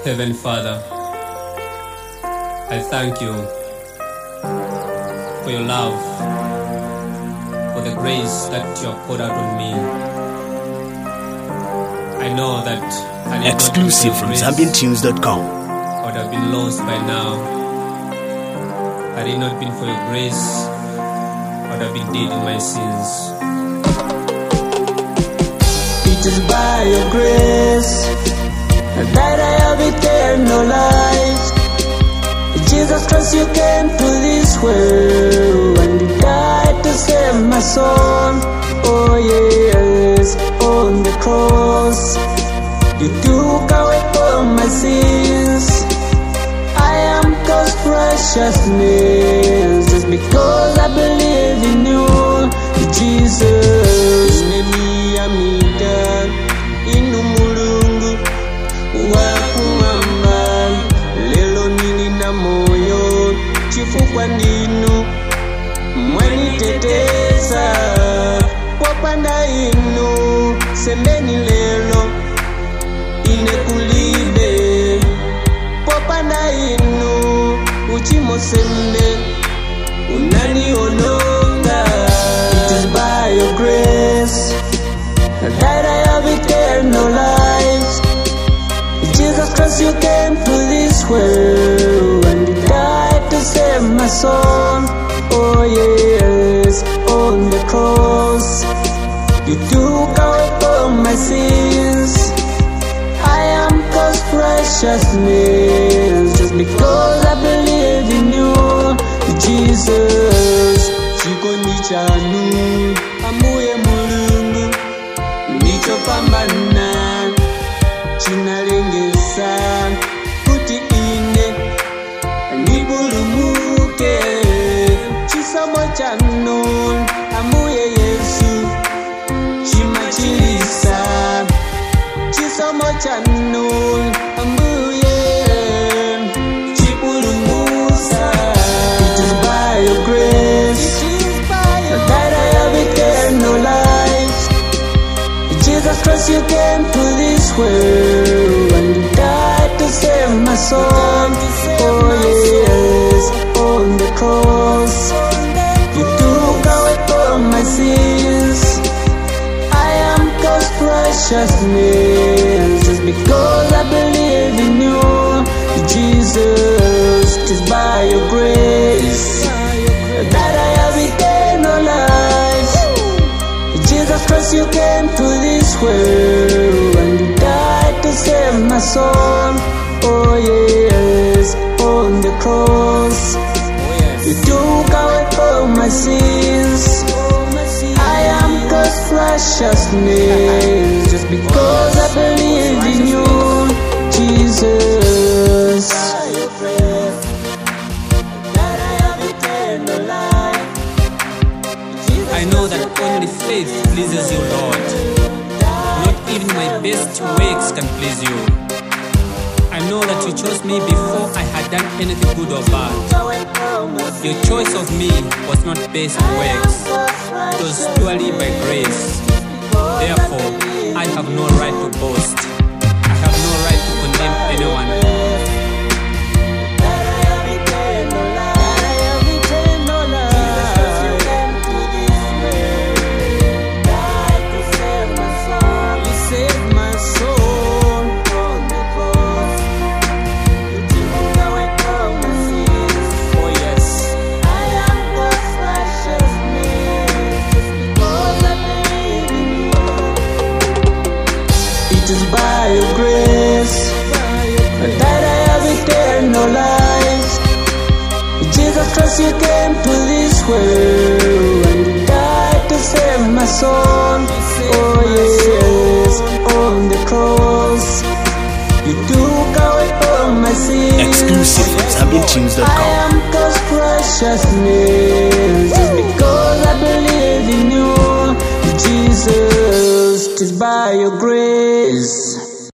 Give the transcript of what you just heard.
Heavenly Father, I thank you for your love, for the grace that you have poured out on me. I know that exclusive from ZambianTunes.com. I would have been lost by now. Had it not been for your grace, I would have been dead in my sins. It is by your grace that I have eternal life. Jesus Christ, you came to this world and you died to save my soul. Oh yes, on the cross you took away all my sins. I am God's preciousness just because I believe in you, Jesus. Chifukwa ndinu mwaniteteza popanda inu sembeni lelo ine kulibe popanda inu uchimo sembe unani ononga. It is by your grace that I have eternal life. Jesus Christ, you came to this world and you died to save my soul. Oh yes, on the cross you took away all my sins. I am God's preciousness just because I believe in you, Jesus. Chikondi chanu Ambuye Mulungu ndicho pambana chinalengesa kuti ine nipulumuke. Chisomo chanu Ambuye Yesu chimachilisa. Chisomo chanu Ambuye chipulumusa. It is by your grace that I have eternal life. Jesus Christ, you came to this world and you died to save my soul. Oh yes, on the cross you took away all my sins. I am God's preciousness just because I believe in you, Jesus. It is by your grace that I have eternal life. Jesus Christ, you came to this world and you died to save my soul. Oh yes, on the cross you took away all my sins. I am God's preciousness just because I believe in you, Jesus. I know that only faith pleases you, Lord. Not even my best works can please you. I know that you chose me before I had done anything good or bad. Your choice of me was not based on works. It was purely by grace. Therefore, I have no right to boast. I have no right to condemn anyone. It is by your grace that I have eternal life. Jesus Christ, you came to this world and you died to save my soul. Oh yes, on the cross you took away all my sins. Exclusive from ZambianTunes.com. I am God's preciousness just because I believe in you, Jesus. It is by your grace.